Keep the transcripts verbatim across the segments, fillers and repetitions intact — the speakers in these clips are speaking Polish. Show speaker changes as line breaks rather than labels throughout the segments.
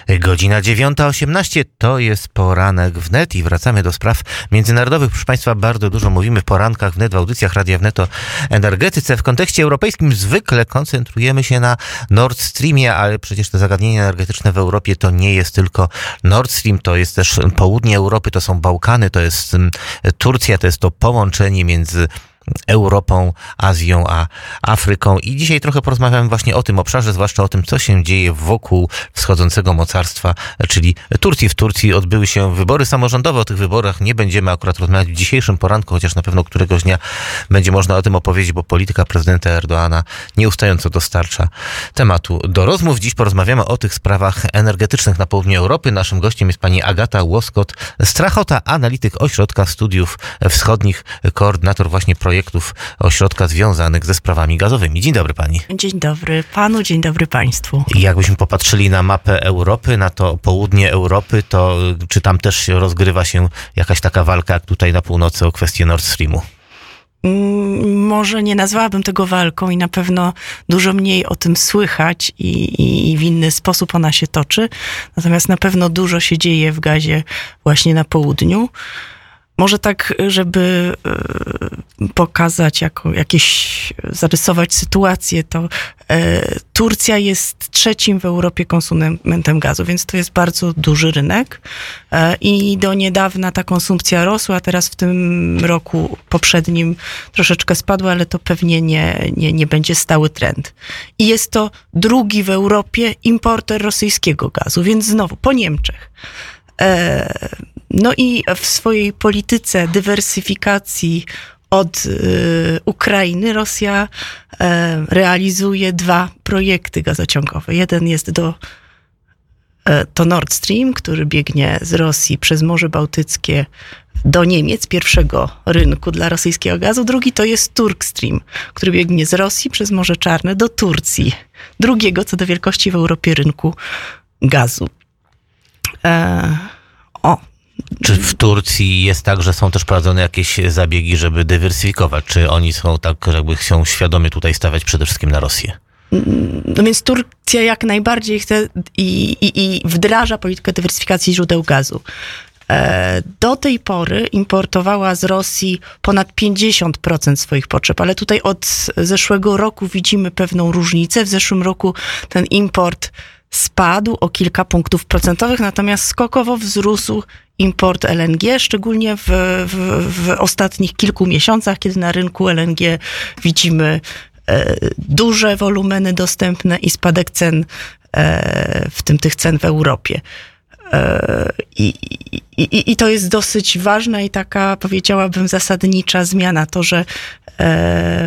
Godzina dziewiąta osiemnaście to jest poranek wnet i wracamy do spraw międzynarodowych. Proszę Państwa, bardzo dużo mówimy w porankach wnet, w audycjach Radia Wnet o energetyce. W kontekście europejskim zwykle koncentrujemy się na Nord Streamie, ale przecież te zagadnienia energetyczne w Europie to nie jest tylko Nord Stream, to jest też południe Europy, to są Bałkany, to jest Turcja, to jest to połączenie między Europą, Azją, a Afryką. I dzisiaj trochę porozmawiamy właśnie o tym obszarze, zwłaszcza o tym, co się dzieje wokół wschodzącego mocarstwa, czyli Turcji. W Turcji odbyły się wybory samorządowe. O tych wyborach nie będziemy akurat rozmawiać w dzisiejszym poranku, chociaż na pewno któregoś dnia będzie można o tym opowiedzieć, bo polityka prezydenta Erdoğana nieustająco dostarcza tematu do rozmów. Dziś porozmawiamy o tych sprawach energetycznych na południu Europy. Naszym gościem jest pani Agata Łoskot-Strachota, analityk Ośrodka Studiów Wschodnich, koordynator właśnie projektu projektów ośrodka związanych ze sprawami gazowymi. Dzień dobry pani.
Dzień dobry panu, dzień dobry państwu.
I jakbyśmy popatrzyli na mapę Europy, na to południe Europy, to czy tam też się rozgrywa się jakaś taka walka jak tutaj na północy o kwestię Nord Streamu?
Może nie nazwałabym tego walką i na pewno dużo mniej o tym słychać i, i, i w inny sposób ona się toczy. Natomiast na pewno dużo się dzieje w gazie właśnie na południu. Może tak, żeby pokazać, jako jakieś, zarysować sytuację, to Turcja jest trzecim w Europie konsumentem gazu, więc to jest bardzo duży rynek i do niedawna ta konsumpcja rosła, a teraz w tym roku poprzednim troszeczkę spadła, ale to pewnie nie, nie, nie będzie stały trend. I jest to drugi w Europie importer rosyjskiego gazu, więc znowu po Niemczech. No i w swojej polityce dywersyfikacji od y, Ukrainy Rosja y, realizuje dwa projekty gazociągowe. Jeden jest do, y, to Nord Stream, który biegnie z Rosji przez Morze Bałtyckie do Niemiec, pierwszego rynku dla rosyjskiego gazu. Drugi to jest Turk Stream, który biegnie z Rosji przez Morze Czarne do Turcji, drugiego co do wielkości w Europie rynku gazu. E, o.
Czy w Turcji jest tak, że są też prowadzone jakieś zabiegi, żeby dywersyfikować? Czy oni są tak, jakby chcą świadomie tutaj stawiać przede wszystkim na Rosję?
No więc Turcja jak najbardziej chce i, i, i wdraża politykę dywersyfikacji źródeł gazu. Do tej pory importowała z Rosji ponad pięćdziesiąt procent swoich potrzeb, ale tutaj od zeszłego roku widzimy pewną różnicę. W zeszłym roku ten import spadł o kilka punktów procentowych, natomiast skokowo wzrósł import L N G, szczególnie w, w, w ostatnich kilku miesiącach, kiedy na rynku L N G widzimy e, duże wolumeny dostępne i spadek cen, e, w tym tych cen w Europie. E, i, i, I to jest dosyć ważna i taka, powiedziałabym, zasadnicza zmiana. To, że e,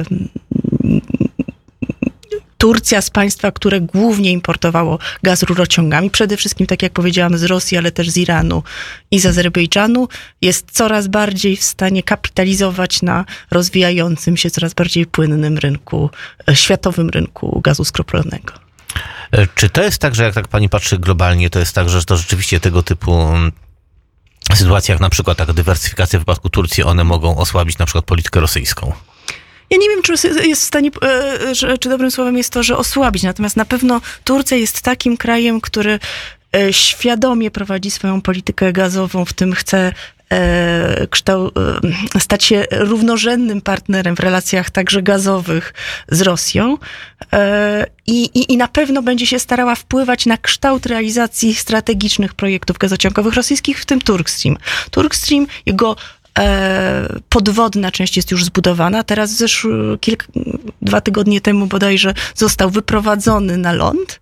Turcja z państwa, które głównie importowało gaz rurociągami, przede wszystkim, tak jak powiedziałam, z Rosji, ale też z Iranu i z Azerbejdżanu, jest coraz bardziej w stanie kapitalizować na rozwijającym się, coraz bardziej płynnym rynku, światowym rynku gazu skroplonego.
Czy to jest tak, że jak tak pani patrzy globalnie, to jest tak, że to rzeczywiście tego typu sytuacje, jak na przykład taka dywersyfikacja w wypadku Turcji, one mogą osłabić na przykład politykę rosyjską?
Ja nie wiem, czy jest w stanie, czy dobrym słowem jest to, że osłabić. Natomiast na pewno Turcja jest takim krajem, który świadomie prowadzi swoją politykę gazową, w tym chce kształ- stać się równorzędnym partnerem w relacjach także gazowych z Rosją i, i, i na pewno będzie się starała wpływać na kształt realizacji strategicznych projektów gazociągowych rosyjskich, w tym Turk Stream. Turk Stream, jego podwodna część jest już zbudowana. Teraz zeszły kilka, dwa tygodnie temu bodajże został wyprowadzony na ląd.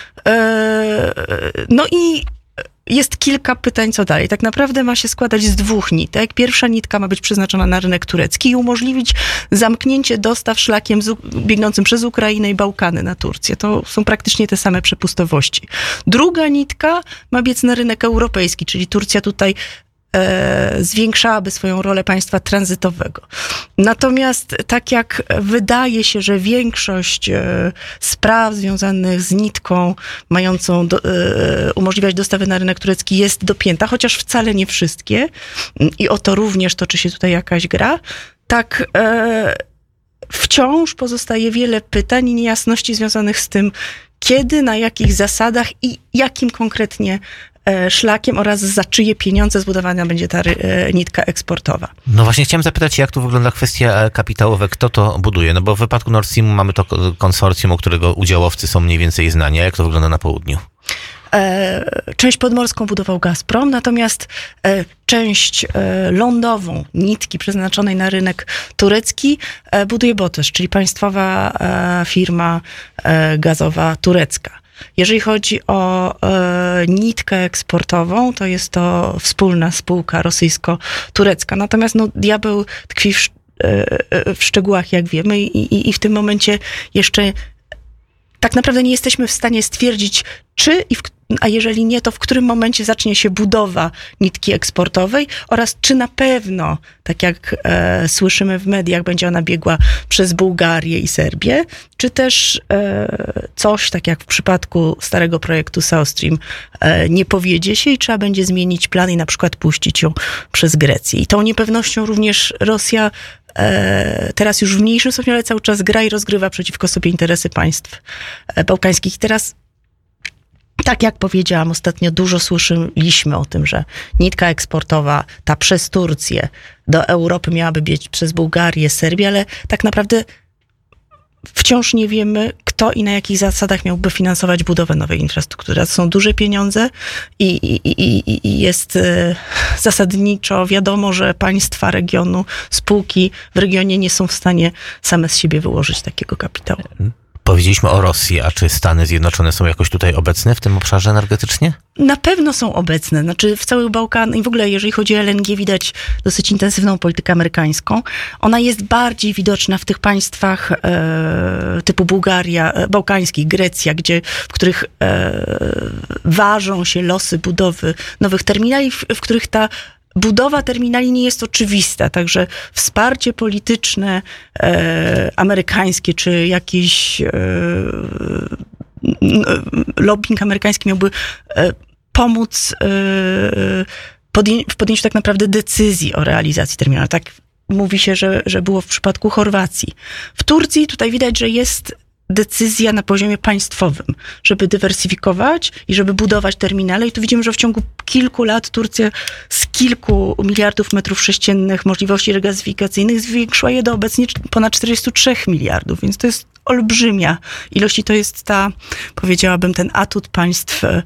No i jest kilka pytań, co dalej. Tak naprawdę ma się składać z dwóch nitek. Pierwsza nitka ma być przeznaczona na rynek turecki i umożliwić zamknięcie dostaw szlakiem z, biegnącym przez Ukrainę i Bałkany na Turcję. To są praktycznie te same przepustowości. Druga nitka ma biec na rynek europejski, czyli Turcja tutaj zwiększałaby swoją rolę państwa tranzytowego. Natomiast tak jak wydaje się, że większość spraw związanych z nitką mającą do, umożliwiać dostawy na rynek turecki jest dopięta, chociaż wcale nie wszystkie i o to również toczy się tutaj jakaś gra, tak wciąż pozostaje wiele pytań i niejasności związanych z tym, kiedy, na jakich zasadach i jakim konkretnie szlakiem oraz za czyje pieniądze zbudowana będzie ta nitka eksportowa.
No właśnie chciałem zapytać, jak tu wygląda kwestia kapitałowa, kto to buduje? No bo w wypadku Nord Streamu mamy to konsorcjum, u którego udziałowcy są mniej więcej znani. A jak to wygląda na południu?
Część podmorską budował Gazprom, natomiast część lądową, nitki przeznaczonej na rynek turecki buduje BOTES, czyli państwowa firma gazowa turecka. Jeżeli chodzi o e, nitkę eksportową, to jest to wspólna spółka rosyjsko-turecka. Natomiast no, diabeł tkwi w, e, w szczegółach, jak wiemy, i, i, i w tym momencie jeszcze tak naprawdę nie jesteśmy w stanie stwierdzić, czy i w, a jeżeli nie, to w którym momencie zacznie się budowa nitki eksportowej oraz czy na pewno, tak jak e, słyszymy w mediach, będzie ona biegła przez Bułgarię i Serbię, czy też e, coś, tak jak w przypadku starego projektu South Stream, e, nie powiedzie się i trzeba będzie zmienić plan i na przykład puścić ją przez Grecję. I tą niepewnością również Rosja e, teraz już w mniejszym stopniu, ale cały czas gra i rozgrywa przeciwko sobie interesy państw e, bałkańskich. I teraz tak jak powiedziałam, ostatnio dużo słyszeliśmy o tym, że nitka eksportowa, ta przez Turcję do Europy miałaby biec przez Bułgarię, Serbię, ale tak naprawdę wciąż nie wiemy, kto i na jakich zasadach miałby finansować budowę nowej infrastruktury. To są duże pieniądze i, i, i, i jest zasadniczo wiadomo, że państwa regionu, spółki w regionie nie są w stanie same z siebie wyłożyć takiego kapitału.
Powiedzieliśmy o Rosji, a czy Stany Zjednoczone są jakoś tutaj obecne w tym obszarze energetycznie?
Na pewno są obecne. Znaczy w całych Bałkanach i w ogóle jeżeli chodzi o L N G widać dosyć intensywną politykę amerykańską. Ona jest bardziej widoczna w tych państwach e, typu Bułgaria, e, bałkańskich, Grecja, gdzie, w których e, ważą się losy budowy nowych terminali, w, w których ta budowa terminali nie jest oczywista, także wsparcie polityczne e, amerykańskie, czy jakiś e, lobbying amerykański miałby e, pomóc e, podję- w podjęciu tak naprawdę decyzji o realizacji terminalu. Tak mówi się, że, że było w przypadku Chorwacji. W Turcji tutaj widać, że jest decyzja na poziomie państwowym, żeby dywersyfikować i żeby budować terminale. I tu widzimy, że w ciągu kilku lat Turcja z kilku miliardów metrów sześciennych możliwości regazyfikacyjnych zwiększyła je do obecnie ponad czterdzieści trzy miliardów, więc to jest olbrzymia ilość i to jest ta, powiedziałabym, ten atut państw, e,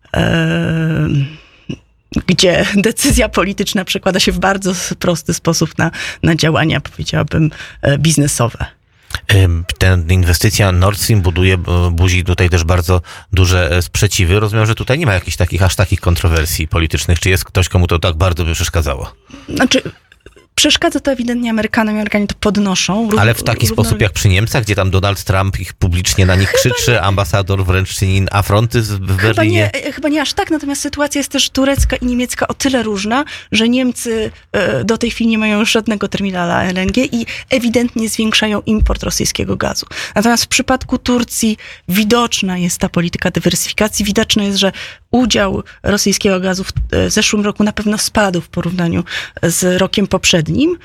gdzie decyzja polityczna przekłada się w bardzo prosty sposób na, na działania, powiedziałabym, biznesowe.
Ta inwestycja Nord Stream buduje, budzi tutaj też bardzo duże sprzeciwy. Rozumiem, że tutaj nie ma jakichś takich, aż takich kontrowersji politycznych. Czy jest ktoś, komu to tak bardzo by przeszkadzało?
Znaczy, przeszkadza to ewidentnie Amerykanom, Amerykanie to podnoszą.
Ale w taki równo... sposób jak przy Niemcach, gdzie tam Donald Trump ich publicznie na nich krzyczy, nie. Ambasador wręcz czyni afronty w Berlinie.
Chyba nie, chyba nie aż tak, natomiast sytuacja jest też turecka i niemiecka o tyle różna, że Niemcy do tej chwili nie mają już żadnego terminala L N G i ewidentnie zwiększają import rosyjskiego gazu. Natomiast w przypadku Turcji widoczna jest ta polityka dywersyfikacji, widoczne jest, że udział rosyjskiego gazu w zeszłym roku na pewno spadł w porównaniu z rokiem poprzednim.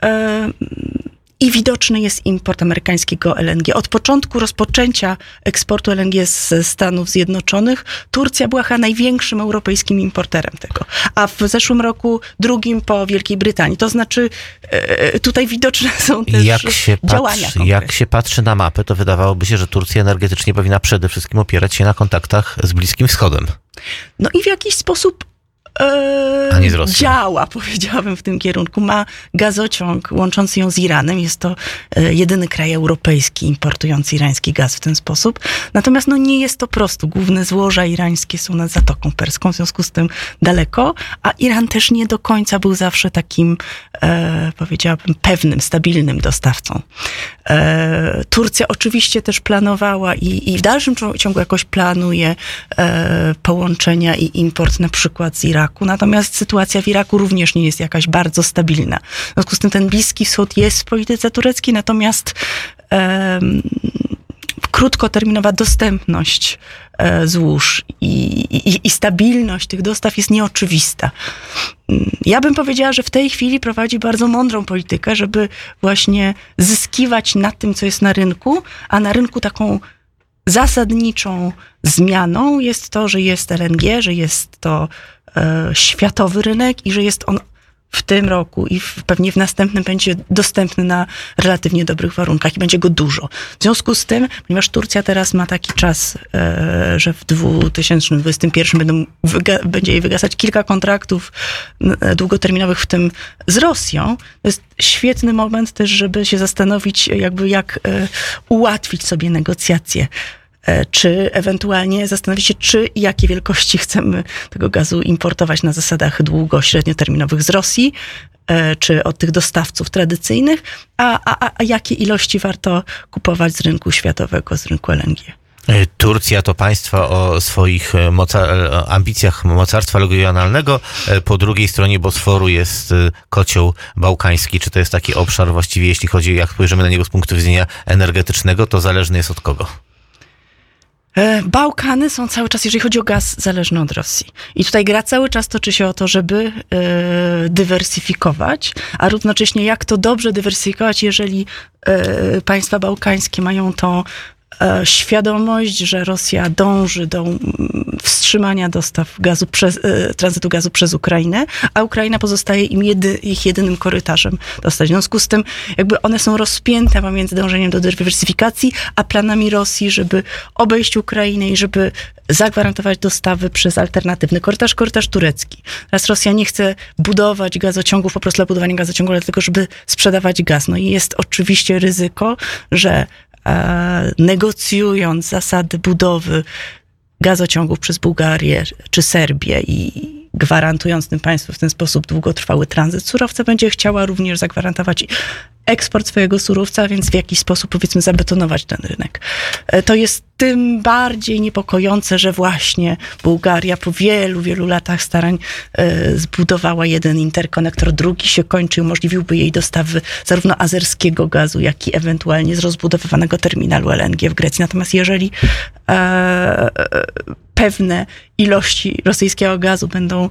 I widoczny jest import amerykańskiego L N G. Od początku rozpoczęcia eksportu L N G z Stanów Zjednoczonych Turcja była chyba największym europejskim importerem tego. A w zeszłym roku drugim po Wielkiej Brytanii. To znaczy tutaj widoczne są też
jak się
działania
patrzy, Jak się patrzy na mapę, to wydawałoby się, że Turcja energetycznie powinna przede wszystkim opierać się na kontaktach z Bliskim Wschodem.
No i w jakiś sposób
A nie z Rosją.
Działa, powiedziałabym, w tym kierunku. Ma gazociąg łączący ją z Iranem. Jest to jedyny kraj europejski importujący irański gaz w ten sposób. Natomiast no, nie jest to prosto. Główne złoża irańskie są nad Zatoką Perską, w związku z tym daleko, a Iran też nie do końca był zawsze takim, e, powiedziałabym, pewnym, stabilnym dostawcą. E, Turcja oczywiście też planowała i, i w dalszym ciągu jakoś planuje e, połączenia i import na przykład z Iraku. Natomiast sytuacja w Iraku również nie jest jakaś bardzo stabilna. W związku z tym ten Bliski Wschód jest w polityce tureckiej, natomiast um, krótkoterminowa dostępność e, złóż i, i, i stabilność tych dostaw jest nieoczywista. Ja bym powiedziała, że w tej chwili prowadzi bardzo mądrą politykę, żeby właśnie zyskiwać na tym, co jest na rynku, a na rynku taką zasadniczą zmianą jest to, że jest L N G, że jest to e, światowy rynek i że jest on w tym roku i w, pewnie w następnym będzie dostępny na relatywnie dobrych warunkach i będzie go dużo. W związku z tym, ponieważ Turcja teraz ma taki czas, e, że w dwa tysiące dwudziestym pierwszym będą wyga- będzie jej wygasać kilka kontraktów e, długoterminowych, w tym z Rosją, to jest świetny moment też, żeby się zastanowić, jakby jak e, ułatwić sobie negocjacje. Czy ewentualnie zastanowić się, czy i jakie wielkości chcemy tego gazu importować na zasadach długo-średnioterminowych z Rosji, czy od tych dostawców tradycyjnych, a, a, a jakie ilości warto kupować z rynku światowego, z rynku L N G.
Turcja to państwo o swoich moca- ambicjach mocarstwa regionalnego. Po drugiej stronie Bosforu jest kocioł bałkański. Czy to jest taki obszar właściwie, jeśli chodzi, jak spojrzymy na niego z punktu widzenia energetycznego, to zależny jest od kogo?
Bałkany są cały czas, jeżeli chodzi o gaz, zależne od Rosji. I tutaj gra cały czas toczy się o to, żeby e, dywersyfikować, a równocześnie jak to dobrze dywersyfikować, jeżeli e, państwa bałkańskie mają tą e, świadomość, że Rosja dąży do wstrzymania dostaw gazu przez, e, tranzytu gazu przez Ukrainę, a Ukraina pozostaje im jedy, ich jedynym korytarzem dostać. W związku z tym jakby one są rozpięte pomiędzy dążeniem do dywersyfikacji, a planami Rosji, żeby obejść Ukrainę i żeby zagwarantować dostawy przez alternatywny korytarz, korytarz turecki. Teraz Rosja nie chce budować gazociągów po prostu dla budowania gazociągu, ale tylko żeby sprzedawać gaz. No i jest oczywiście ryzyko, że e, negocjując zasady budowy gazociągów przez Bułgarię czy Serbię i gwarantując tym państwu w ten sposób długotrwały tranzyt surowca, będzie chciała również zagwarantować eksport swojego surowca, więc w jakiś sposób, powiedzmy, zabetonować ten rynek. To jest tym bardziej niepokojące, że właśnie Bułgaria po wielu, wielu latach starań e, zbudowała jeden interkonektor, drugi się kończy, umożliwiłby jej dostawy zarówno azerskiego gazu, jak i ewentualnie z rozbudowywanego terminalu L N G w Grecji. Natomiast jeżeli e, pewne ilości rosyjskiego gazu będą e,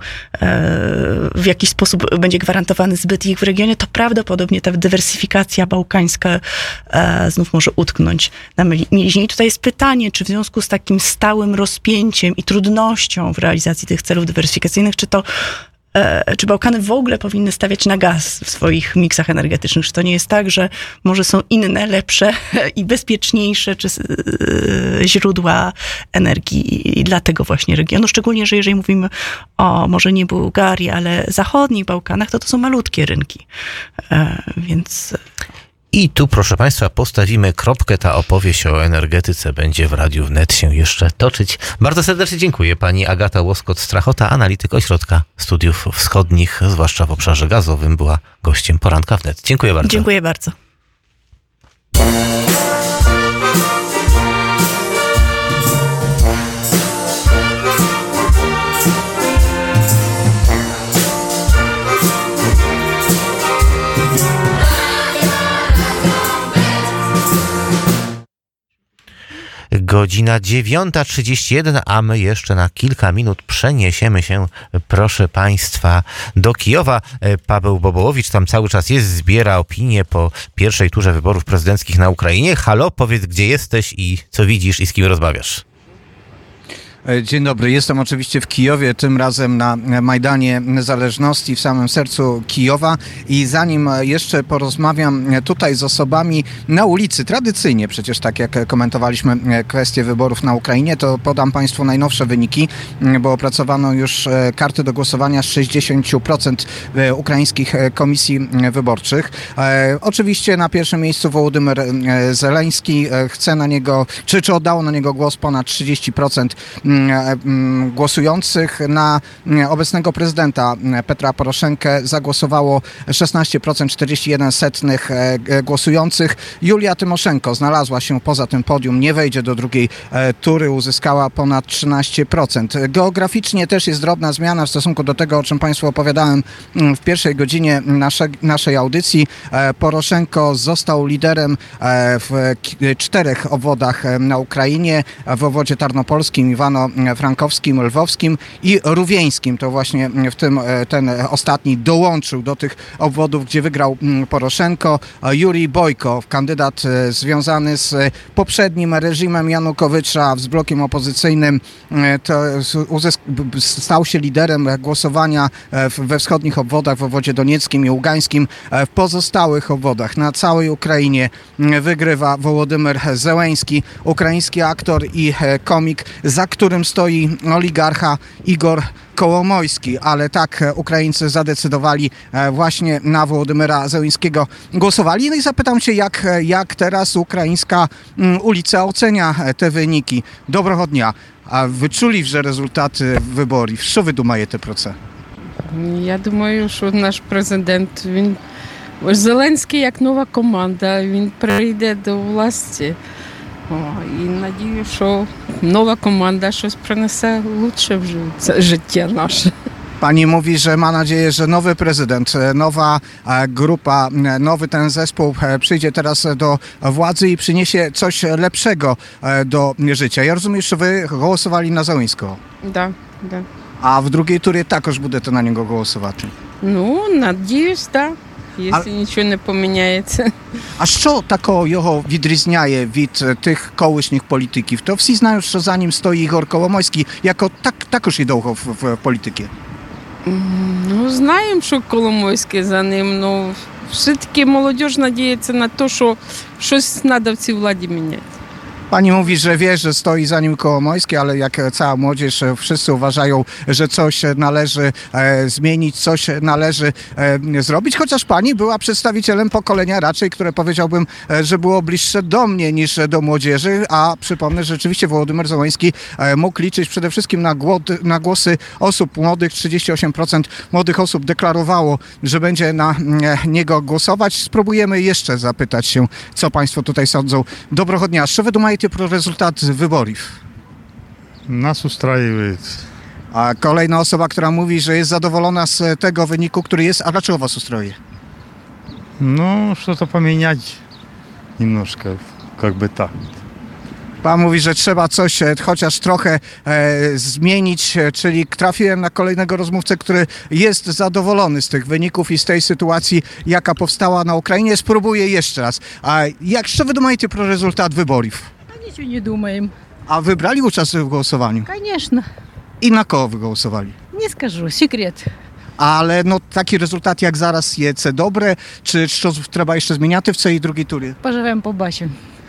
w jakiś sposób, będzie gwarantowany zbyt ich w regionie, to prawdopodobnie ta dywersyfikacja bałkańska e, znów może utknąć na mieliźnie. I tutaj jest pytanie, czy w związku z takim stałym rozpięciem i trudnością w realizacji tych celów dywersyfikacyjnych, czy to czy Bałkany w ogóle powinny stawiać na gaz w swoich miksach energetycznych? Czy to nie jest tak, że może są inne, lepsze i bezpieczniejsze czy źródła energii dla tego właśnie regionu? Szczególnie, że jeżeli mówimy o może nie Bułgarii, ale zachodnich Bałkanach, to to są malutkie rynki. Więc...
I tu, proszę Państwa, postawimy kropkę. Ta opowieść o energetyce będzie w Radiu Wnet się jeszcze toczyć. Bardzo serdecznie dziękuję. Pani Agata Łoskot-Strachota, analityk Ośrodka Studiów Wschodnich, zwłaszcza w obszarze gazowym, była gościem Poranka Wnet. Dziękuję bardzo.
Dziękuję bardzo.
Godzina dziewiąta trzydzieści jeden, a my jeszcze na kilka minut przeniesiemy się, proszę Państwa, do Kijowa. Paweł Bobołowicz tam cały czas jest, zbiera opinie po pierwszej turze wyborów prezydenckich na Ukrainie. Halo, powiedz, gdzie jesteś i co widzisz i z kim rozmawiasz?
Dzień dobry, jestem oczywiście w Kijowie, tym razem na Majdanie Niezależności w samym sercu Kijowa i zanim jeszcze porozmawiam tutaj z osobami na ulicy, tradycyjnie przecież tak jak komentowaliśmy kwestię wyborów na Ukrainie, to podam Państwu najnowsze wyniki, bo opracowano już karty do głosowania z sześćdziesiąt procent ukraińskich komisji wyborczych. Oczywiście na pierwszym miejscu Wołodymyr Zeleński, chce na niego, czy, czy oddało na niego głos ponad trzydzieści procent głosujących. Na obecnego prezydenta Petra Poroszenkę zagłosowało szesnaście procent czterdzieści jeden setnych głosujących. Julia Tymoszenko znalazła się poza tym podium, nie wejdzie do drugiej tury, uzyskała ponad trzynaście procent. Geograficznie też jest drobna zmiana w stosunku do tego, o czym Państwu opowiadałem w pierwszej godzinie nasze, naszej audycji. Poroszenko został liderem w czterech obwodach na Ukrainie. W obwodzie tarnopolskim Iwano Iwano-Frankowskim, Lwowskim i Rówieńskim. To właśnie w tym ten ostatni dołączył do tych obwodów, gdzie wygrał Poroszenko. Jurij Bojko, kandydat związany z poprzednim reżimem Janukowycza, z blokiem opozycyjnym, to uzysk- stał się liderem głosowania we wschodnich obwodach, w obwodzie donieckim i ługańskim. W pozostałych obwodach na całej Ukrainie wygrywa Wołodymyr Zełenski, ukraiński aktor i komik, za którym stoi oligarcha Igor Kołomojski, ale tak Ukraińcy zadecydowali właśnie na Wołodymyra Zełenskiego głosowali. No i zapytam się, jak, jak teraz ukraińska ulica ocenia te wyniki. Доброго дня. А ви чули вже результати виборів? Що ви думаєте про це?
Я думаю, що наш президент, він Зеленський як нова команда, він прийде до власті. О, і надію, що нова команда щось принесе лучше в жи- життя наше.
Pani mówi, że ma nadzieję, że nowy prezydent, nowa grupa, nowy ten zespół przyjdzie teraz do władzy i przyniesie coś lepszego do życia. Ja rozumiem, że wy głosowali na Zełenskiego,
Да, да.
a w drugiej turze також будете на нього голосувати.
Ну, надіюсь, так. Якщо нічого не поміняється.
А що такого його відрізняє від тих колишніх політиків? То всі знають, що за ним стоїть Ігор Коломойський, як так, також і довго в, в політиці.
Ну, знаємо, що Коломойський за ним, ну, все-таки молодь надіється на те, що щось треба в цій владі міняти.
Pani mówi, że wie, że stoi za nim Kołomojski, ale jak cała młodzież, wszyscy uważają, że coś należy e, zmienić, coś należy e, zrobić, chociaż pani była przedstawicielem pokolenia raczej, które powiedziałbym, e, że było bliższe do mnie niż do młodzieży, a przypomnę, że rzeczywiście Wołodymyr Zełenski e, mógł liczyć przede wszystkim na, głody, na głosy osób młodych. trzydzieści osiem procent młodych osób deklarowało, że będzie na e, niego głosować. Spróbujemy jeszcze zapytać się, co państwo tutaj sądzą. Доброго дня. Що ви думаєте про результат виборів?
Нас устраивает.
A kolejna osoba, która mówi, że jest zadowolona z tego wyniku, który jest. A dlaczego was ustroi?
Ну, что-то поменять немножко, как бы так.
Pan mówi, że trzeba coś e, chociaż trochę e, zmienić, e, czyli trafiłem na kolejnego rozmówcę, który jest zadowolony z tych wyników i z tej sytuacji, jaka powstała na Ukrainie. Spróbuję jeszcze raz. A jak, co wy думаете про результат виборів?
Ничего не думаем.
A wybrali uczestnictwo w głosowaniu?
Конечно.
I na kogo wy głosowali?
Не скажу, секрет.
Ale no taki rezultat jak zaraz je, це dobre, czy що треба jeszcze zmieniати w цій drugiej turze?
Поживем, побачим.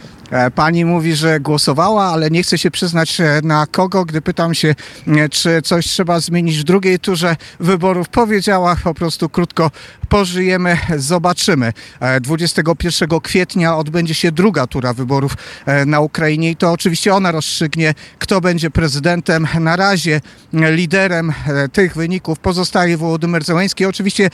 Pani mówi, że głosowała, ale nie chce się przyznać na kogo. Gdy pytam się, czy coś trzeba zmienić w drugiej turze wyborów, powiedziała po prostu krótko: pożyjemy, zobaczymy. dwudziestego pierwszego kwietnia odbędzie się druga tura wyborów na Ukrainie i to oczywiście ona rozstrzygnie, kto będzie prezydentem. Na razie liderem tych wyników pozostaje Wołodymyr Zełenski. Oczywiście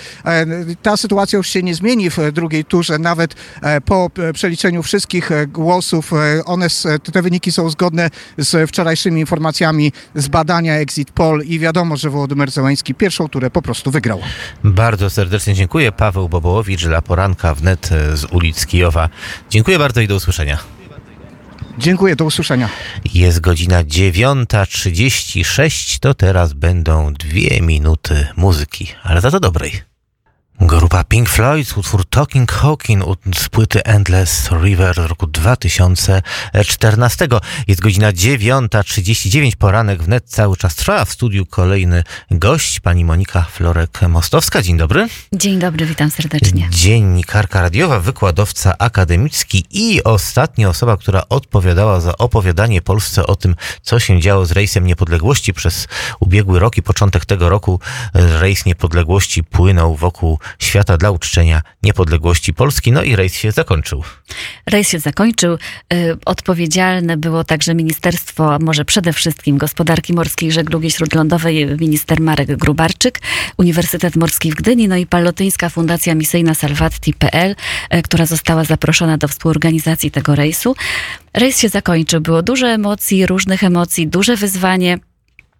ta sytuacja już się nie zmieni w drugiej turze, nawet po przeliczeniu wszystkich głosów. One, te wyniki są zgodne z wczorajszymi informacjami z badania Exit Poll i wiadomo, że Wołodymyr Zełenski pierwszą turę po prostu wygrał.
Bardzo serdecznie dziękuję. Paweł Bobołowicz dla poranka wnet z ulic Kijowa. Dziękuję bardzo i do usłyszenia.
Dziękuję, do usłyszenia.
Jest godzina dziewiąta trzydzieści sześć, to teraz będą dwie minuty muzyki, ale za to dobrej. Grupa Pink Floyd, utwór Talking Hawking z płyty Endless River z roku dwa tysiące czternastego. Jest godzina dziewiąta trzydzieści dziewięć, poranek wnet cały czas trwa. W studiu kolejny gość, pani Monika Florek-Mostowska. Dzień dobry.
Dzień dobry, witam serdecznie.
Dziennikarka radiowa, wykładowca akademicki i ostatnia osoba, która odpowiadała za opowiadanie Polsce o tym, co się działo z Rejsem Niepodległości przez ubiegły rok i początek tego roku. Rejs Niepodległości płynął wokół świata dla uczczenia niepodległości Polski. No i rejs się zakończył.
Rejs się zakończył. Odpowiedzialne było także Ministerstwo, a może przede wszystkim Gospodarki Morskiej i Żeglugi Śródlądowej, minister Marek Grubarczyk, Uniwersytet Morski w Gdyni, no i Pallotyńska Fundacja Misyjna Salvati kropka pe el, która została zaproszona do współorganizacji tego rejsu. Rejs się zakończył. Było dużo emocji, różnych emocji, duże wyzwanie.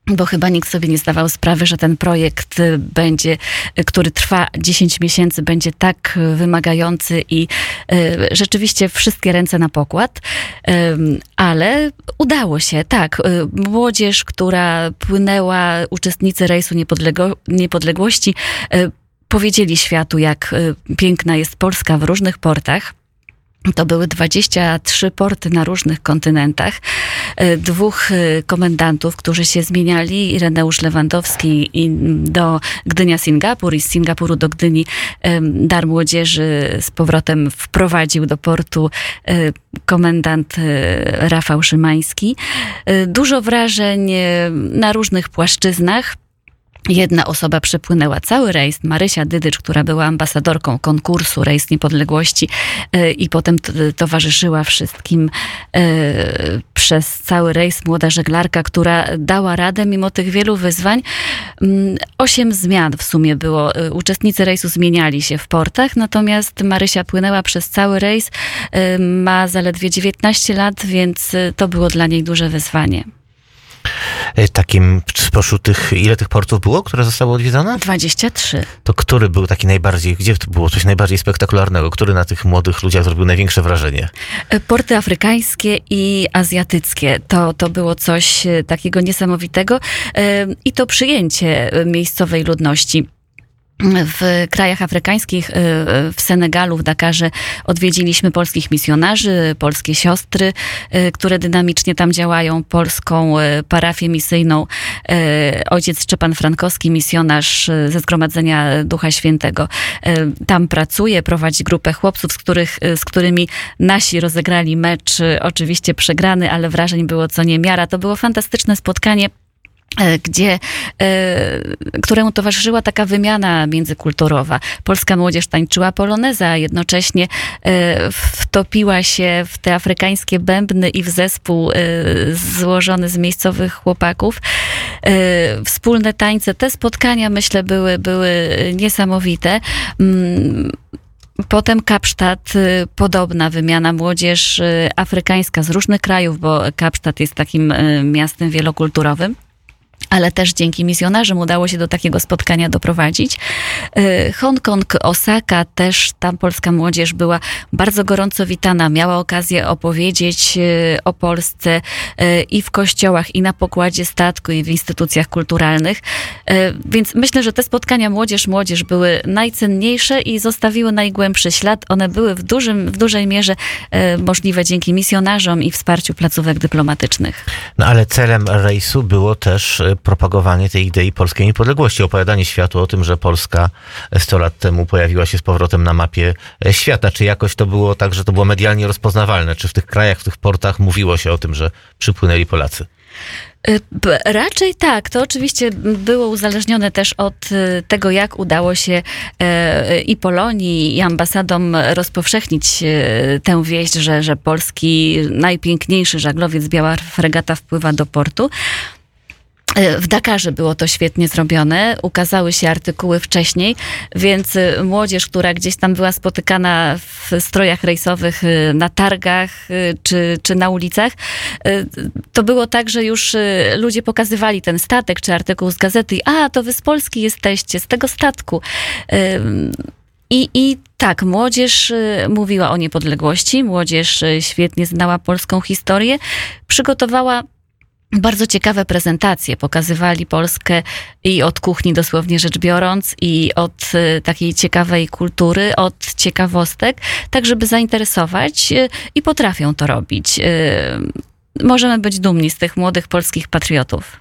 bo chyba nikt sobie nie zdawał sprawy, że ten projekt będzie, który trwa dziesięć miesięcy, będzie tak wymagający i y, rzeczywiście wszystkie ręce na pokład. Y, ale udało się, tak. Y, młodzież, która płynęła, uczestnicy rejsu Niepodległo- Niepodległości, y, powiedzieli światu, jak y, piękna jest Polska w różnych portach. To były dwadzieścia trzy porty na różnych kontynentach. Dwóch komendantów, którzy się zmieniali, Ireneusz Lewandowski i do Gdynia-Singapur i z Singapuru do Gdyni Dar Młodzieży z powrotem wprowadził do portu komendant Rafał Szymański. Dużo wrażeń na różnych płaszczyznach. Jedna osoba przepłynęła cały rejs, Marysia Dydycz, która była ambasadorką konkursu Rejs Niepodległości yy, i potem t- towarzyszyła wszystkim yy, przez cały rejs, młoda żeglarka, która dała radę mimo tych wielu wyzwań. Yy, osiem zmian w sumie było. Yy, uczestnicy rejsu zmieniali się w portach, natomiast Marysia płynęła przez cały rejs, yy, ma zaledwie dziewiętnaście lat, więc yy, to było dla niej duże wyzwanie.
Takim spośród tych, ile tych portów było, które zostały odwiedzone?
dwadzieścia trzy.
To który był taki najbardziej, gdzie to było coś najbardziej spektakularnego? Który na tych młodych ludziach zrobił największe wrażenie?
Porty afrykańskie i azjatyckie. To, to było coś takiego niesamowitego i to przyjęcie miejscowej ludności. W krajach afrykańskich, w Senegalu, w Dakarze odwiedziliśmy polskich misjonarzy, polskie siostry, które dynamicznie tam działają, polską parafię misyjną. Ojciec Szczepan Frankowski, misjonarz ze Zgromadzenia Ducha Świętego, tam pracuje, prowadzi grupę chłopców, z, których, z którymi nasi rozegrali mecz, oczywiście przegrany, ale wrażeń było co niemiara. To było fantastyczne spotkanie, gdzie, któremu towarzyszyła taka wymiana międzykulturowa. Polska młodzież tańczyła poloneza, a jednocześnie wtopiła się w te afrykańskie bębny i w zespół złożony z miejscowych chłopaków. Wspólne tańce, te spotkania, myślę, były, były niesamowite. Potem Kapsztad, podobna wymiana, młodzież afrykańska z różnych krajów, bo Kapsztad jest takim miastem wielokulturowym. Ale też dzięki misjonarzom udało się do takiego spotkania doprowadzić. Hongkong, Osaka, też tam polska młodzież była bardzo gorąco witana. Miała okazję opowiedzieć o Polsce i w kościołach, i na pokładzie statku, i w instytucjach kulturalnych. Więc myślę, że te spotkania młodzież-młodzież były najcenniejsze i zostawiły najgłębszy ślad. One były w, dużym, w dużej mierze możliwe dzięki misjonarzom i wsparciu placówek dyplomatycznych.
No ale celem rejsu było też propagowanie tej idei polskiej niepodległości, opowiadanie światu o tym, że Polska sto lat temu pojawiła się z powrotem na mapie świata. Czy jakoś to było tak, że to było medialnie rozpoznawalne? Czy w tych krajach, w tych portach mówiło się o tym, że przypłynęli Polacy?
Raczej tak. To oczywiście było uzależnione też od tego, jak udało się i Polonii, i ambasadom rozpowszechnić tę wieść, że, że polski najpiękniejszy żaglowiec, biała fregata wpływa do portu. W Dakarze było to świetnie zrobione, ukazały się artykuły wcześniej, więc młodzież, która gdzieś tam była spotykana w strojach rejsowych na targach czy, czy na ulicach, to było tak, że już ludzie pokazywali ten statek czy artykuł z gazety i a, to wy z Polski jesteście, z tego statku. I, I tak, młodzież mówiła o niepodległości, młodzież świetnie znała polską historię, przygotowała bardzo ciekawe prezentacje. Pokazywali Polskę i od kuchni dosłownie rzecz biorąc, i od y, takiej ciekawej kultury, od ciekawostek, tak żeby zainteresować y, i potrafią to robić. Y, możemy być dumni z tych młodych polskich patriotów.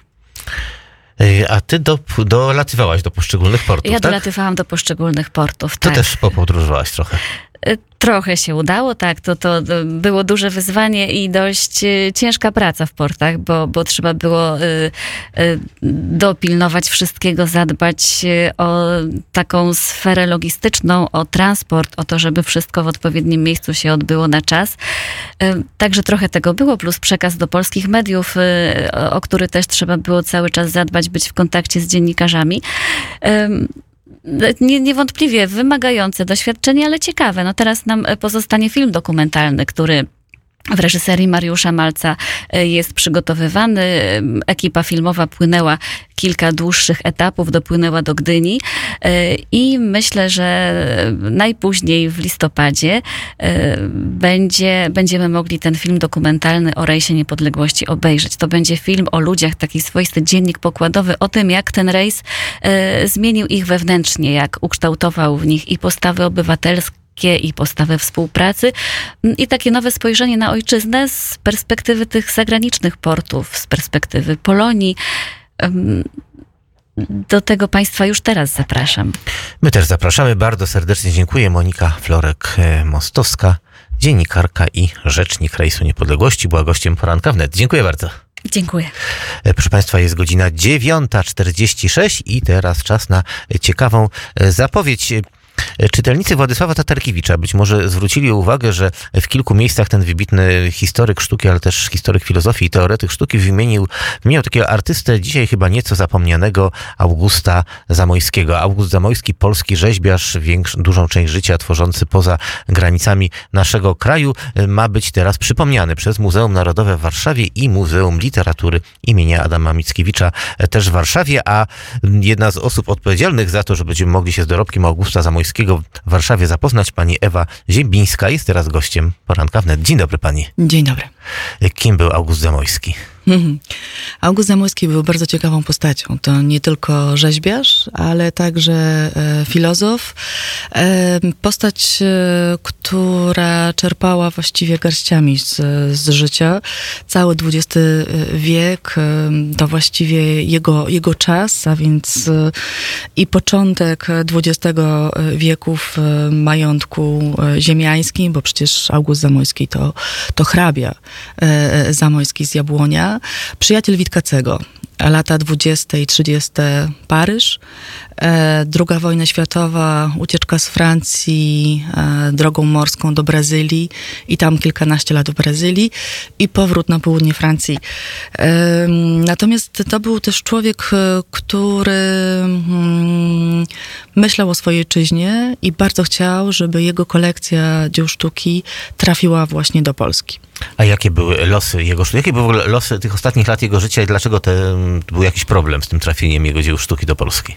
A ty do, dolatywałaś do poszczególnych portów,
Ja
tak?
dolatywałam do poszczególnych portów,
To
tak.
też popodróżowałaś trochę.
Trochę się udało, tak. To, to było duże wyzwanie i dość ciężka praca w portach, bo, bo trzeba było y, y, dopilnować wszystkiego, zadbać o taką sferę logistyczną, o transport, o to, żeby wszystko w odpowiednim miejscu się odbyło na czas. Y, także trochę tego było, plus przekaz do polskich mediów, y, o, o który też trzeba było cały czas zadbać, być w kontakcie z dziennikarzami. Y, Nie, niewątpliwie wymagające doświadczenie, ale ciekawe. No teraz nam pozostanie film dokumentalny, który w reżyserii Mariusza Malca jest przygotowywany. Ekipa filmowa płynęła kilka dłuższych etapów, dopłynęła do Gdyni i myślę, że najpóźniej w listopadzie będzie, będziemy mogli ten film dokumentalny o rejsie niepodległości obejrzeć. To będzie film o ludziach, taki swoisty dziennik pokładowy o tym, jak ten rejs zmienił ich wewnętrznie, jak ukształtował w nich i postawy obywatelskie, i postawę współpracy i takie nowe spojrzenie na ojczyznę z perspektywy tych zagranicznych portów, z perspektywy Polonii. Do tego Państwa już teraz zapraszam.
My też zapraszamy. Bardzo serdecznie dziękuję. Monika Florek-Mostowska, dziennikarka i rzecznik Rejsu Niepodległości, była gościem Poranka Wnet. Dziękuję bardzo.
Dziękuję.
Proszę Państwa, jest godzina dziewiąta czterdzieści sześć i teraz czas na ciekawą zapowiedź. Czytelnicy Władysława Tatarkiewicza być może zwrócili uwagę, że w kilku miejscach ten wybitny historyk sztuki, ale też historyk filozofii i teoretyk sztuki wymienił, wymienił takiego artystę dzisiaj chyba nieco zapomnianego, Augusta Zamojskiego. August Zamojski, polski rzeźbiarz, większą, dużą część życia tworzący poza granicami naszego kraju, ma być teraz przypomniany przez Muzeum Narodowe w Warszawie i Muzeum Literatury imienia Adama Mickiewicza też w Warszawie, a jedna z osób odpowiedzialnych za to, że będziemy mogli się z dorobkiem Augusta Zamojskiego w Warszawie zapoznać, pani Ewa Ziembińska, jest teraz gościem Poranka Wnet. Dzień dobry pani.
Dzień dobry.
Kim był August Zamojski?
August Zamojski był bardzo ciekawą postacią. To nie tylko rzeźbiarz, ale także e, filozof. E, postać, e, która czerpała właściwie garściami z, z życia. Cały dwudziesty wiek e, to właściwie jego, jego czas, a więc e, i początek dwudziestego wieku w e, majątku e, ziemiańskim, bo przecież August Zamojski to, to hrabia e, Zamojski z Jabłonia. Przyjaciel Witkacego. Lata dwudzieste i trzydzieste Paryż. E, druga wojna światowa, ucieczka z Francji e, drogą morską do Brazylii i tam kilkanaście lat w Brazylii i powrót na południe Francji. E, natomiast to był też człowiek, który mm, myślał o swojej ojczyźnie i bardzo chciał, żeby jego kolekcja dzieł sztuki trafiła właśnie do Polski.
A jakie były losy jego sztuki? Jakie były w ogóle losy tych ostatnich lat jego życia i dlaczego te, był jakiś problem z tym trafieniem jego dzieł sztuki do Polski?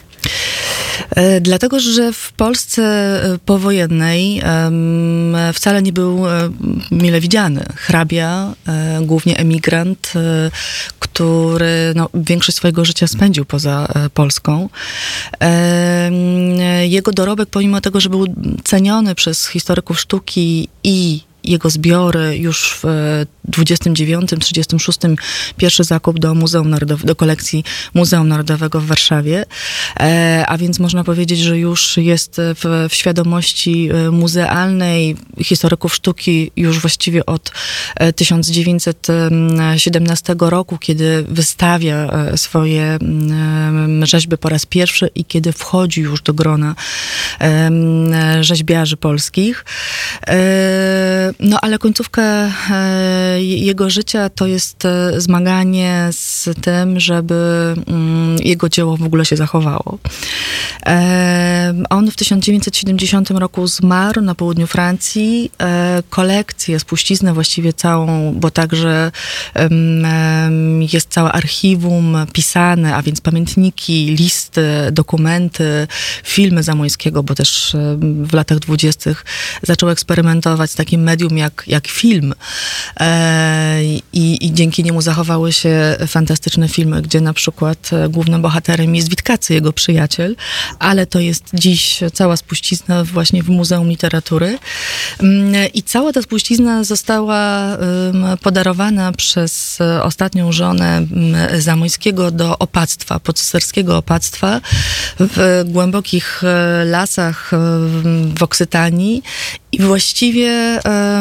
E, dlatego, że w Polsce powojennej e, wcale nie był e, mile widziany. Hrabia, e, głównie emigrant, e, który no, większość swojego życia spędził poza e, Polską. E, jego dorobek, pomimo tego, że był ceniony przez historyków sztuki i jego zbiory już w dwudziestym dziewiątym trzydziestym szóstym pierwszy zakup do Muzeum Narodowego, do kolekcji Muzeum Narodowego w Warszawie, e, a więc można powiedzieć, że już jest w, w świadomości muzealnej historyków sztuki już właściwie od tysiąc dziewięćset siedemnastego roku, kiedy wystawia swoje rzeźby po raz pierwszy i kiedy wchodzi już do grona rzeźbiarzy polskich. E, No ale końcówka e, jego życia to jest e, zmaganie z tym, żeby mm, jego dzieło w ogóle się zachowało. E, on w tysiąc dziewięćset siedemdziesiątym roku zmarł na południu Francji. E, kolekcję, spuściznę właściwie całą, bo także e, jest całe archiwum pisane, a więc pamiętniki, listy, dokumenty, filmy Zamojskiego, bo też e, w latach dwudziestych zaczął eksperymentować z takim medium jak, jak film. E, i, I dzięki niemu zachowały się fantastyczne filmy, gdzie na przykład głównym bohaterem jest Witkacy, jego przyjaciel, ale to jest dziś cała spuścizna właśnie w Muzeum Literatury. I cała ta spuścizna została podarowana przez ostatnią żonę Zamojskiego do opactwa, poceserskiego opactwa w głębokich lasach w Oksytanii i właściwie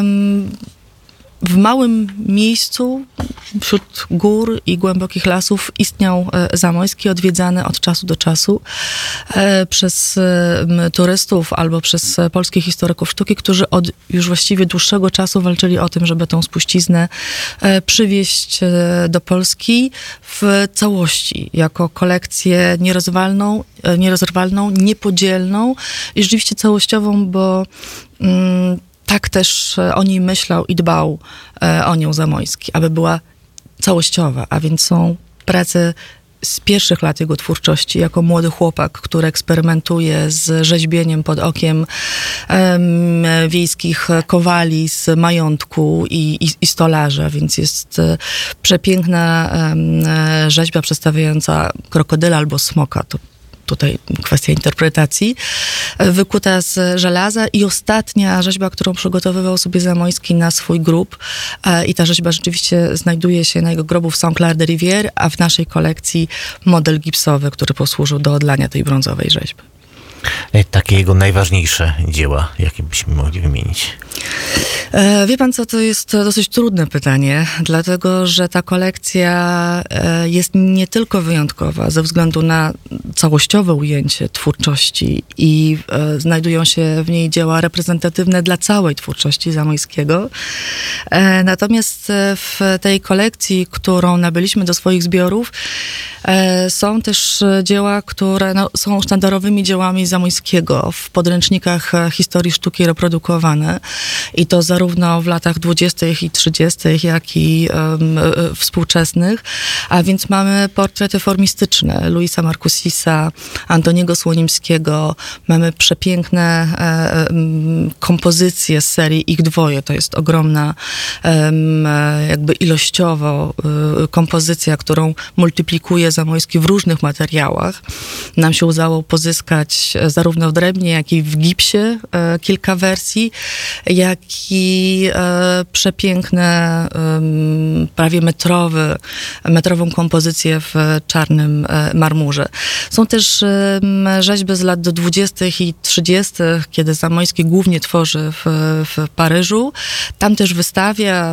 w małym miejscu wśród gór i głębokich lasów istniał Zamojski, odwiedzany od czasu do czasu przez turystów albo przez polskich historyków sztuki, którzy od już właściwie dłuższego czasu walczyli o tym, żeby tą spuściznę przywieźć do Polski w całości, jako kolekcję nierozerwalną, nierozerwalną, niepodzielną i rzeczywiście całościową, bo mm, tak też o niej myślał i dbał o nią Zamoyski, aby była całościowa, a więc są prace z pierwszych lat jego twórczości, jako młody chłopak, który eksperymentuje z rzeźbieniem pod okiem um, wiejskich kowali z majątku i, i, i stolarza, więc jest e, przepiękna um, rzeźba przedstawiająca krokodyla albo smoka. To tutaj kwestia interpretacji, wykuta z żelaza i ostatnia rzeźba, którą przygotowywał sobie Zamoyski na swój grób, i ta rzeźba rzeczywiście znajduje się na jego grobu w Saint-Clair-de-Rivière, a w naszej kolekcji model gipsowy, który posłużył do odlania tej brązowej rzeźby.
Takie jego najważniejsze dzieła, jakie byśmy mogli wymienić?
E, wie pan co, to jest dosyć trudne pytanie, dlatego że ta kolekcja e, jest nie tylko wyjątkowa ze względu na całościowe ujęcie twórczości i e, znajdują się w niej dzieła reprezentatywne dla całej twórczości Zamoyskiego. E, natomiast w tej kolekcji, którą nabyliśmy do swoich zbiorów, e, są też dzieła, które no, są sztandarowymi dziełami Zamoyskiego, w podręcznikach historii sztuki reprodukowane. I to zarówno w latach dwudziestych i trzydziestych, jak i um, współczesnych. A więc mamy portrety formistyczne Luisa Marcusisa, Antoniego Słonimskiego. Mamy przepiękne e, kompozycje z serii Ich dwoje. To jest ogromna e, jakby ilościowo e, kompozycja, którą multiplikuje Zamoyski w różnych materiałach. Nam się udało pozyskać zarówno w drewnie, jak i w gipsie e, kilka wersji, jak i e, przepiękne, e, prawie metrowy, metrową kompozycję w czarnym e, marmurze. Są też e, rzeźby z lat dwudziestych i trzydziestych, kiedy Zamoyski głównie tworzy w, w Paryżu. Tam też wystawia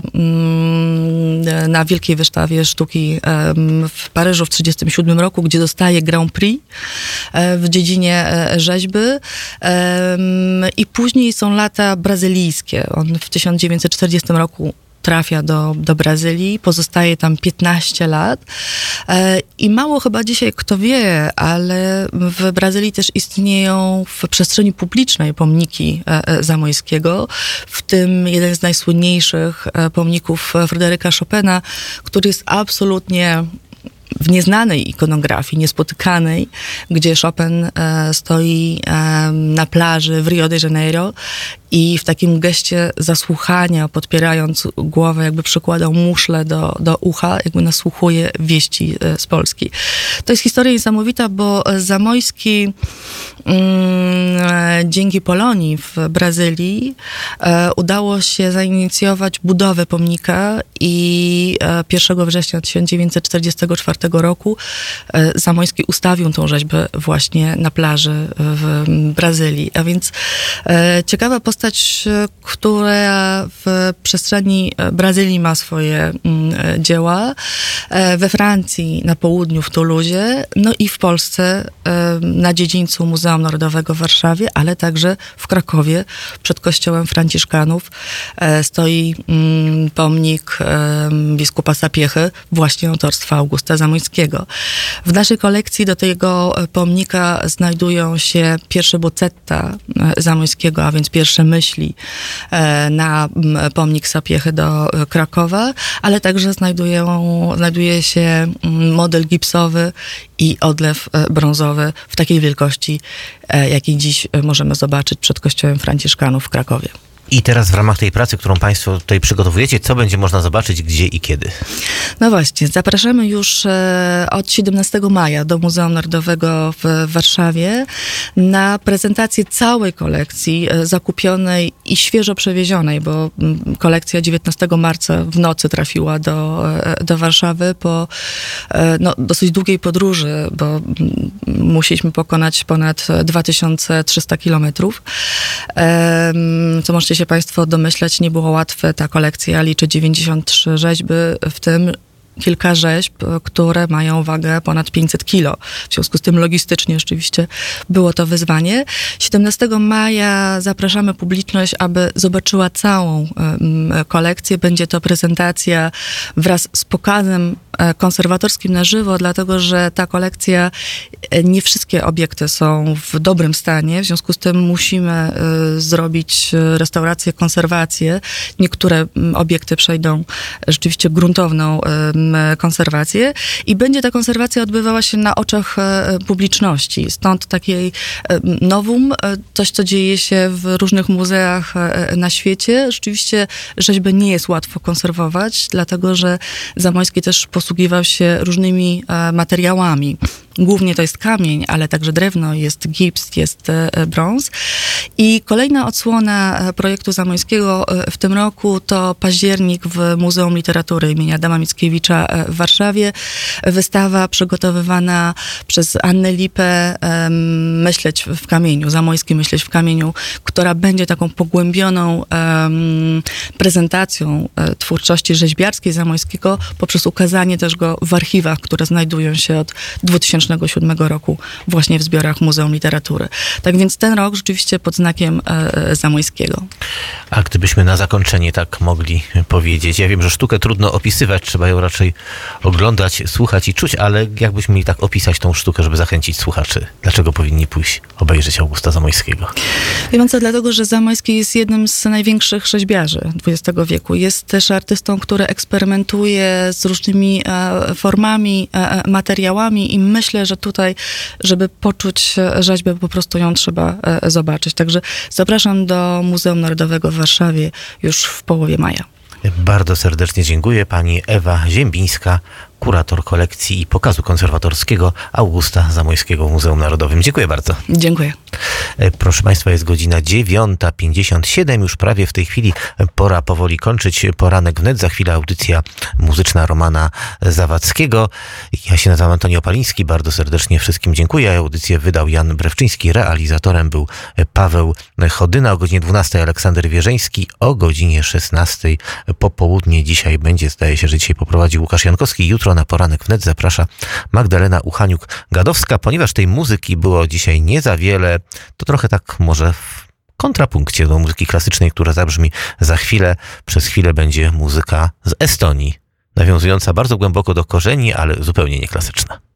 mm, na Wielkiej Wystawie Sztuki e, w Paryżu w trzydziestym siódmym roku, gdzie dostaje Grand Prix e, w dziedzinie e, rzeźby. E, I później są lata brazylijskie. On w tysiąc dziewięćset czterdziestym roku trafia do, do Brazylii, pozostaje tam piętnaście lat e, i mało chyba dzisiaj kto wie, ale w Brazylii też istnieją w przestrzeni publicznej pomniki e, Zamoyskiego, w tym jeden z najsłynniejszych e, pomników Fryderyka Chopina, który jest absolutnie w nieznanej ikonografii, niespotykanej, gdzie Chopin e, stoi e, na plaży w Rio de Janeiro i w takim geście zasłuchania, podpierając głowę, jakby przykładał muszlę do, do ucha, jakby nasłuchuje wieści e, z Polski. To jest historia niesamowita, bo Zamoyski mm, dzięki Polonii w Brazylii e, udało się zainicjować budowę pomnika i e, pierwszego września tysiąc dziewięćset czterdziestego czwartego roku e, Zamoyski ustawił tą rzeźbę właśnie na plaży w Brazylii. A więc e, ciekawa postać, która w przestrzeni Brazylii ma swoje mm, dzieła, e, we Francji na południu w Toulouse, no i w Polsce e, na dziedzińcu Muzeum Narodowego w Warszawie, ale także w Krakowie przed kościołem Franciszkanów e, stoi mm, pomnik e, biskupa Sapiechy, właśnie autorstwa Augusta Zamoyskiego. W naszej kolekcji do tego pomnika znajdują się pierwsze bocetta Zamoyskiego, a więc pierwsze myśli na pomnik Sapiechy do Krakowa, ale także znajdują, znajduje się model gipsowy i odlew brązowy w takiej wielkości, jakiej dziś możemy zobaczyć przed kościołem Franciszkanów w Krakowie.
I teraz w ramach tej pracy, którą Państwo tutaj przygotowujecie, co będzie można zobaczyć, gdzie i kiedy?
No właśnie, zapraszamy już e, od siedemnastego maja do Muzeum Narodowego w Warszawie na prezentację całej kolekcji e, zakupionej i świeżo przewiezionej, bo m, kolekcja dziewiętnastego marca w nocy trafiła do, e, do Warszawy po e, no, dosyć długiej podróży, bo m, musieliśmy pokonać ponad dwa tysiące trzysta kilometrów. E, co możecie się Państwo domyślać, nie było łatwe. Ta kolekcja liczy dziewięćdziesiąt trzy rzeźby, w tym kilka rzeźb, które mają wagę ponad pięćset kilo. W związku z tym logistycznie oczywiście było to wyzwanie. siedemnastego maja zapraszamy publiczność, aby zobaczyła całą um, kolekcję. Będzie to prezentacja wraz z pokazem e, konserwatorskim na żywo, dlatego że ta kolekcja, e, nie wszystkie obiekty są w dobrym stanie, w związku z tym musimy e, zrobić restaurację, konserwację. Niektóre m, obiekty przejdą rzeczywiście gruntowną e, konserwację i będzie ta konserwacja odbywała się na oczach e, publiczności. Stąd takiej e, nowum, e, coś co dzieje się w różnych muzeach e, na świecie. Rzeczywiście rzeźbę nie jest łatwo konserwować, dlatego że Zamoyski też posługiwał się różnymi e, materiałami. Głównie to jest kamień, ale także drewno, jest gips, jest e, brąz. I kolejna odsłona e, projektu Zamoyskiego e, w tym roku to październik w Muzeum Literatury imienia Adama Mickiewicza e, w Warszawie. Wystawa przygotowywana przez Annę Lipę, e, Myśleć w kamieniu, Zamoyski Myśleć w kamieniu, która będzie taką pogłębioną e, prezentacją e, twórczości rzeźbiarskiej Zamoyskiego poprzez ukazanie też go w archiwach, które znajdują się od dwa tysiące siódmego roku właśnie w zbiorach Muzeum Literatury. Tak więc ten rok rzeczywiście pod znakiem e, Zamoyskiego.
A gdybyśmy na zakończenie tak mogli powiedzieć, ja wiem, że sztukę trudno opisywać, trzeba ją raczej oglądać, słuchać i czuć, ale jakbyśmy mieli tak opisać tą sztukę, żeby zachęcić słuchaczy, dlaczego powinni pójść obejrzeć Augusta Zamoyskiego?
Wie pan co, dlatego, że Zamoyski jest jednym z największych rzeźbiarzy dwudziestego wieku. Jest też artystą, który eksperymentuje z różnymi e, formami, e, materiałami i myślę, że tutaj, żeby poczuć rzeźbę, po prostu ją trzeba e, zobaczyć. Także zapraszam do Muzeum Narodowego w Warszawie już w połowie maja.
Bardzo serdecznie dziękuję. Pani Ewa Ziembińska, kurator kolekcji i pokazu konserwatorskiego Augusta Zamoyskiego w Muzeum Narodowym. Dziękuję bardzo.
Dziękuję.
Proszę Państwa, jest godzina dziewiąta pięćdziesiąt siedem. Już prawie w tej chwili pora powoli kończyć poranek wnet. Za chwilę audycja muzyczna Romana Zawadzkiego. Ja się nazywam Antoni Opaliński. Bardzo serdecznie wszystkim dziękuję. Audycję wydał Jan Brewczyński. Realizatorem był Paweł Chodyna. O godzinie dwunastej Aleksander Wierzeński. O godzinie szesnastej po południe dzisiaj będzie, zdaje się, że dzisiaj poprowadzi Łukasz Jankowski. Jutro na poranek wnet zaprasza Magdalena Uchaniuk-Gadowska. Ponieważ tej muzyki było dzisiaj nie za wiele, to trochę tak może w kontrapunkcie do muzyki klasycznej, która zabrzmi za chwilę. Przez chwilę będzie muzyka z Estonii, nawiązująca bardzo głęboko do korzeni, ale zupełnie nie klasyczna.